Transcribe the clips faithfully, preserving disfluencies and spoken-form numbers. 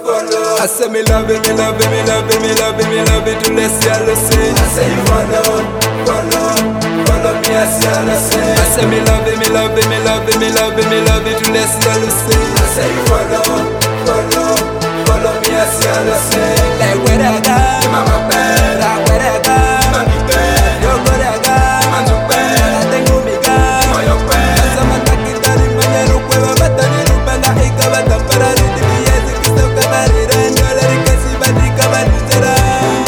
follow. I say me love it, me love it, me love it, me love it, me love it, to let you say. I say you follow, follow, follow me as you say. I say me love it, me love it, me love it, me love it, me love it, to let you say. I say you follow, follow, follow me as you say. Like where I go, mama bad, like where I go, mami bad, yo go I go, manu bad, I tengo mi ga, moyo bad. Sama takitari manero cueva batani rubana ikabata para ridiyezi kisto kabari rendo leri kasi badi kabari zera.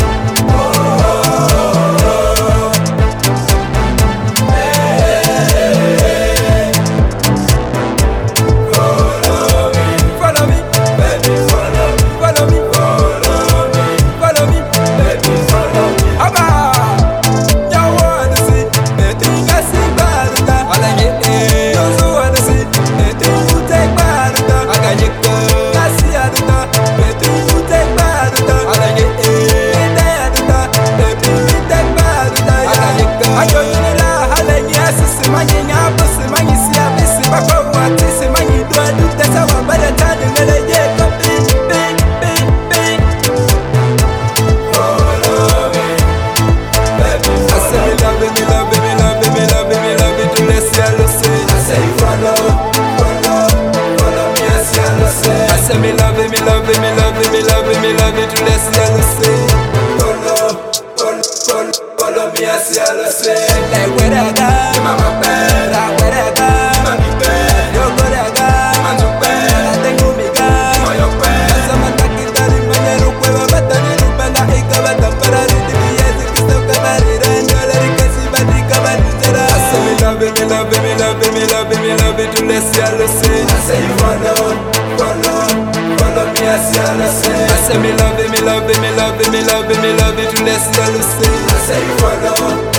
Me love it, me love it, me love it, me love it, me love it, to let you say. Follow, follow, follow, follow me as you say. Like where I go, mama bad, like where I go, mami bad, yo go I go, manu bad, I tengo mi ga, moyo bad. Sama takitari manero cueva batani rubana ikabata para ridiyezi kisto kabari rendo leri kasi badi kabari zera. I say me love it, me love it, me love it, me love it, me love it, to let you say. I say you follow, follow. Yes, I say me love it, me love it, me love it, me love it, me love it, to let you say. I say you follow.